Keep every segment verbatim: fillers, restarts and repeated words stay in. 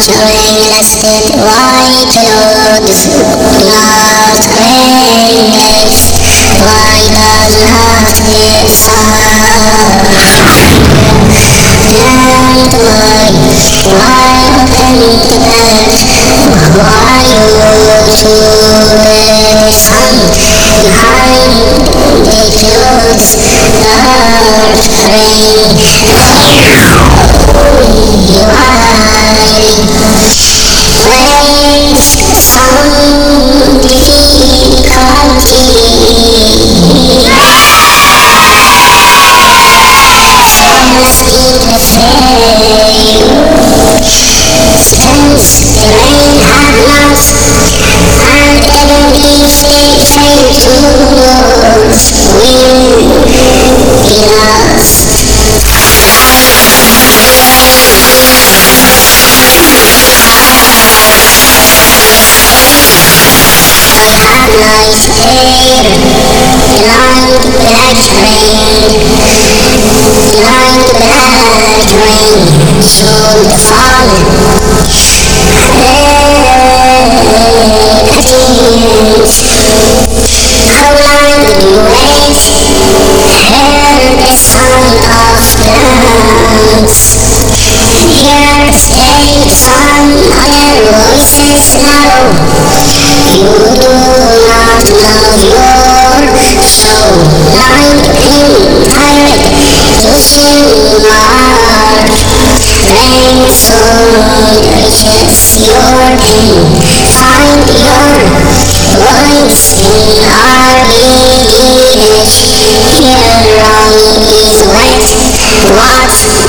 Knowing lasted white roads, not rainless. Why does not this sound? Night mine, why open the bed? Why you to the sun? Behind the clothes, dark rain. Waves some difficulty. Some speed the same. Spends the rain at last, and enemies they train to win the last. Nice air, blind black rain, blind black rain, soon fall. Curtains, how long did you wait? Hear the sound of drums. Here stay some other voices now. You do not love your soul, blind and tired, losing heart. Rain soon reaches your pain. Find your voice in our village. Here wrong is right, what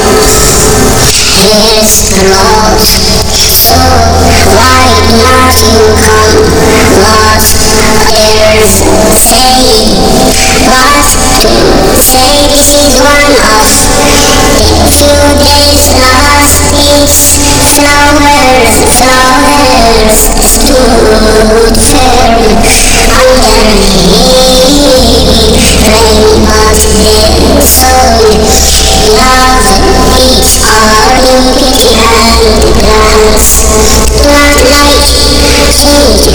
is wrong? So why not you come? What others say? What to say? This is one of the few days lost. These flowers, flowers stood firm underneath rain, but their soul loved each other in pity and glance. Not like change,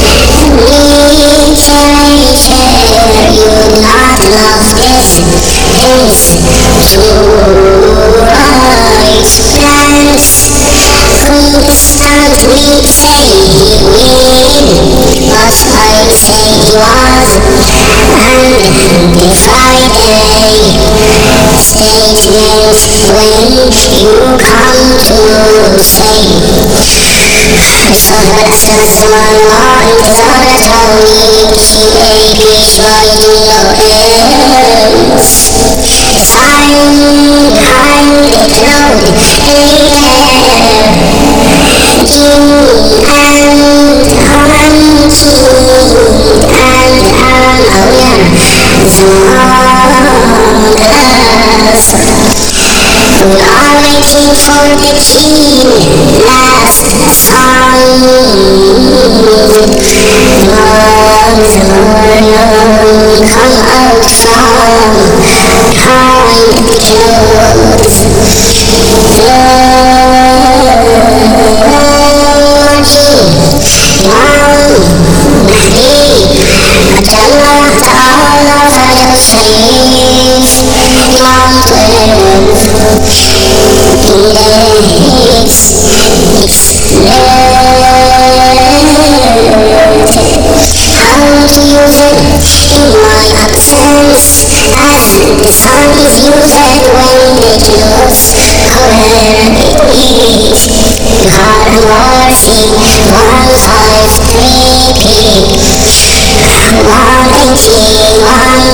literature, you not love this, this, to write plans. Constantly say win, but I say was, and the Friday statement when you come to say. صبر أساس والله انتظرت هويك baby joining your ends. Find behind the cloud air, Jimmy and Auntie and Amawir Zonas. We are waiting for the key last song. Come out from behind the clothes. Allah Ta'ala for your sake, long term days, how to use it in my absence, as the sun is used when the clothes cover it. God mercy, one five three P. one eighty, one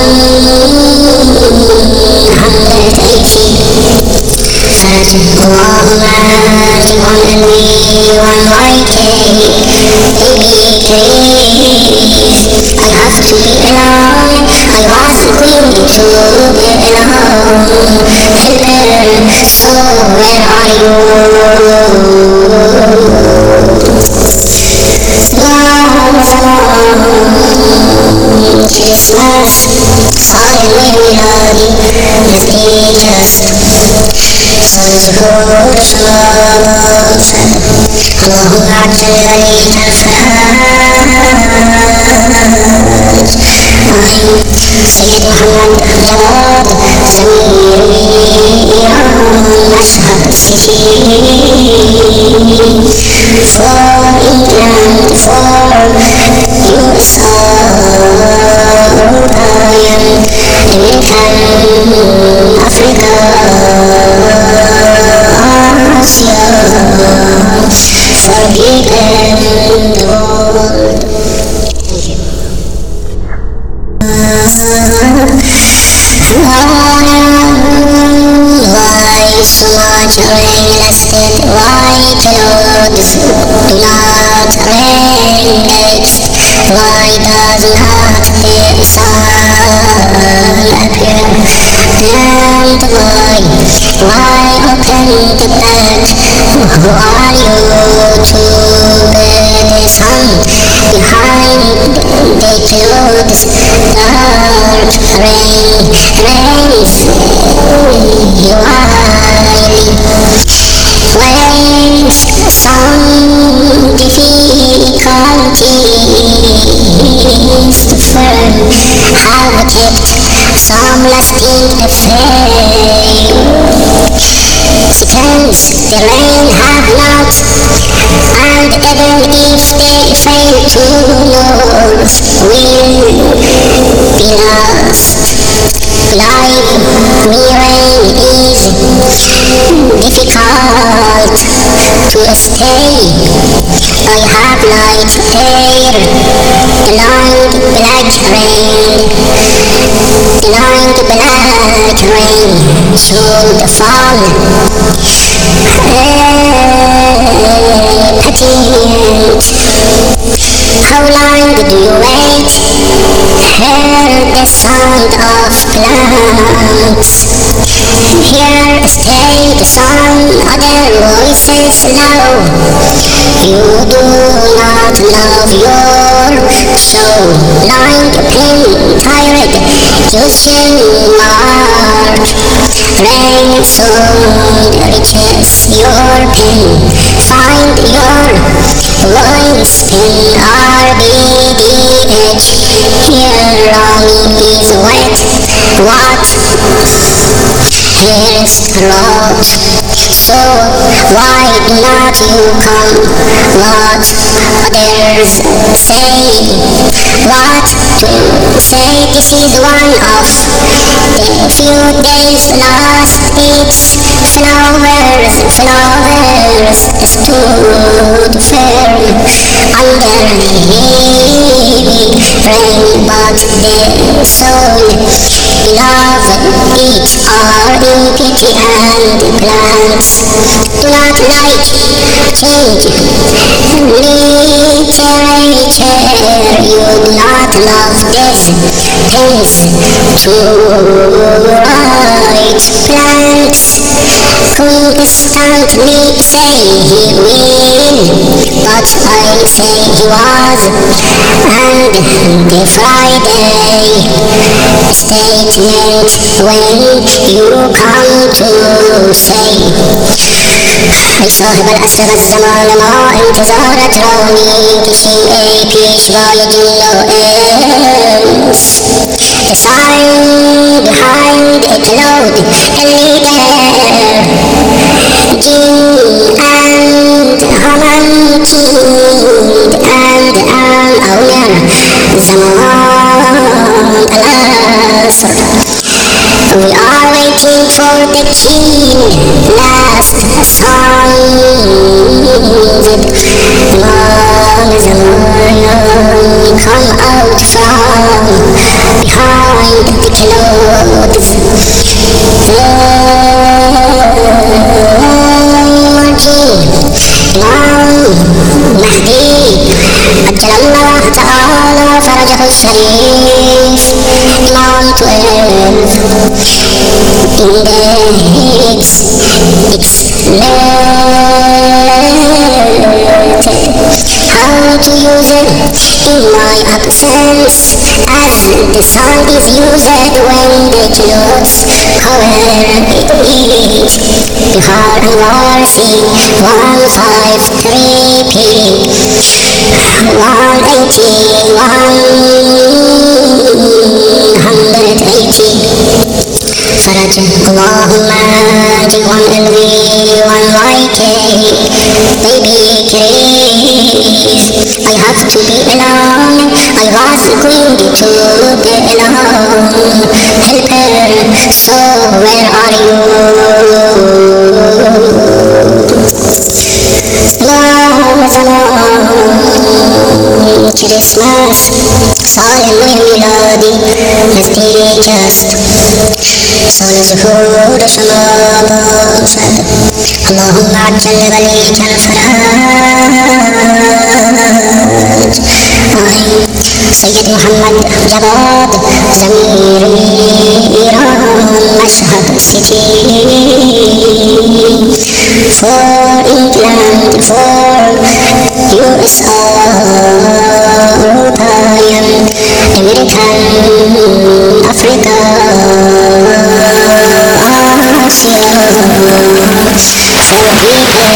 eighty. Allahumma one and me, one Y K. Baby, please, I have to be alone. I wasn't going to be alone. Hello, so where are you? Christmas, sorry, melody, just sons who flows. اللهم عجل ليت الفرج. سيد محمد جواد زميري مشهد السجين for England, for U S A, Dominican, Africa, Asia, forgiven the world. Thank you. Why so much rain lasted? Why clouds do not rain? Why does not the sun appear? And why, why open the bed? Who are you to be the sun behind the clouds? Dark rain, rains, you are when some difficulties to firm have kept some lasting affair. Seconds the rain have not, and even if they fail to lose, will be lost. Like me, rain is difficult to stay. I have light air, the long black rain, the long black rain should fall. Patient, how long do you wait? Hear the sound of plants. Here stay the sun, other voices low. You do not love your show. Lying pen, tired, using mark. Rain soon reaches your pen. Find your voice in R B D H. Here wrong is wet. What? Here's rot. So why do not you come? What others say? What to say? This is one of the few days lost. Its flowers, flowers stood firm under heavy rain, but the soul beloved it are in pity and plants. Do not like change literature. You do not love these things to write plants. Constantly say he will, but I say he was. And the Friday statement when you come to say أي صاحب العصر والزمان ما انتظارك روني كشيء پیش باید لوئنس. The sign behind it loud a leader Jinn and Haman kid and an owner Zaman al-Asr. We are waiting for the king last song. Long Zaman come out from behind the clouds. Imam Mahdi أجل الله تعالى فرجه الشريف. Imam twelve index explained how how to use it in my absence, as the song is used when the clothes cover it is. Bihar Anwarsi one five three P one eighty one hundred eighty. Faraj Allahumma G one L V one Y K. Baby please, I have to be alone. I was going to be alone. Helper, so where are you? Christmas, Salim Miladi, Nastiri just, Sol Zuhur Shamabad, Allahumma Jal Wali Jal Faraj, Sayyid Muhammad Jawad, Zamir Iran, Mashhad City, for England, for U S A, European, American, Africa, Asia, for people